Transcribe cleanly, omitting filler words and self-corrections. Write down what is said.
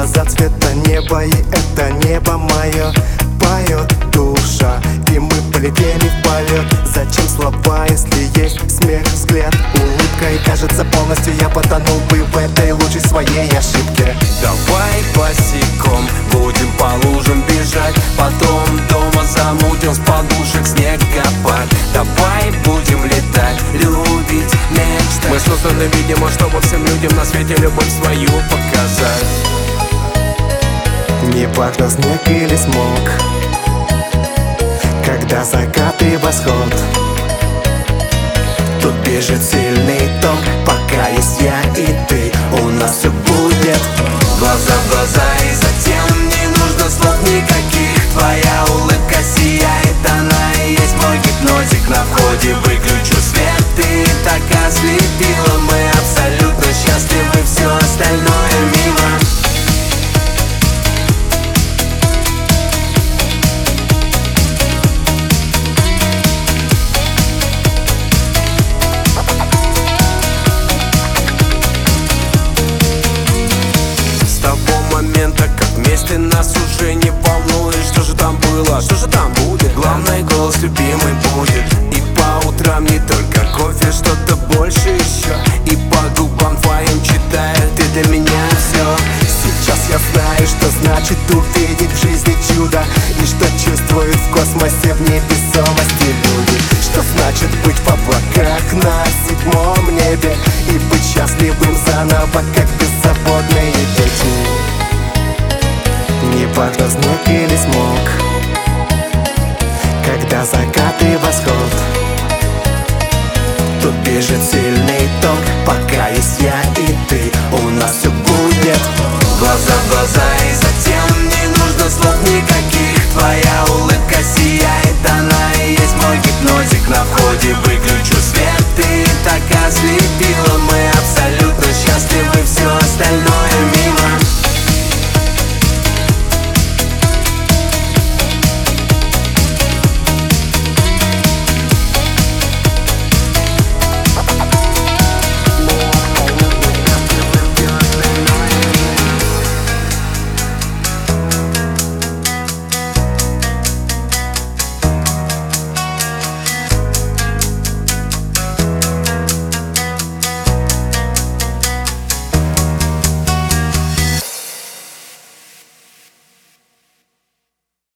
глаза цвета неба, и это небо мое поет душа, и мы полетели в полет. Зачем слова, если есть смех, взгляд, улыбка? И кажется, полностью я потонул бы в этой лучшей своей ошибке. Давай босиком будем по лужам бежать, потом дома замутим с подушек снегопад. Давай будем летать, любить, мечтать. Мы созданы, видимо, чтобы всем людям на свете любовь свою показать. Неважно, снег или смог, когда закат и восход, тут бежит сильный ток. Пока есть я и ты, у нас все будет глаза в глаза, и затем не нужно слов никаких. Твоя улыбка сияет, она и есть мой гипнотик. На входе выключу свет, ты так ослепила. Мы абсолютно счастливы, все остальное мимо. Как вместе нас уже не волнует, что же там было, что же там будет. Главный голос любимый будет. И по утрам не только кофе, что-то больше еще. И по губам твоим читает, ты для меня все. Сейчас я знаю, что значит увидеть в жизни чудо, и что чувствуют в космосе, в невесомости люди. Что значит быть в облаках на 7-м небе и быть счастливым заново, как беззаботные дети. Неважно, снег или смог, когда закат и восход, тут бежит сильный ток. Пока есть я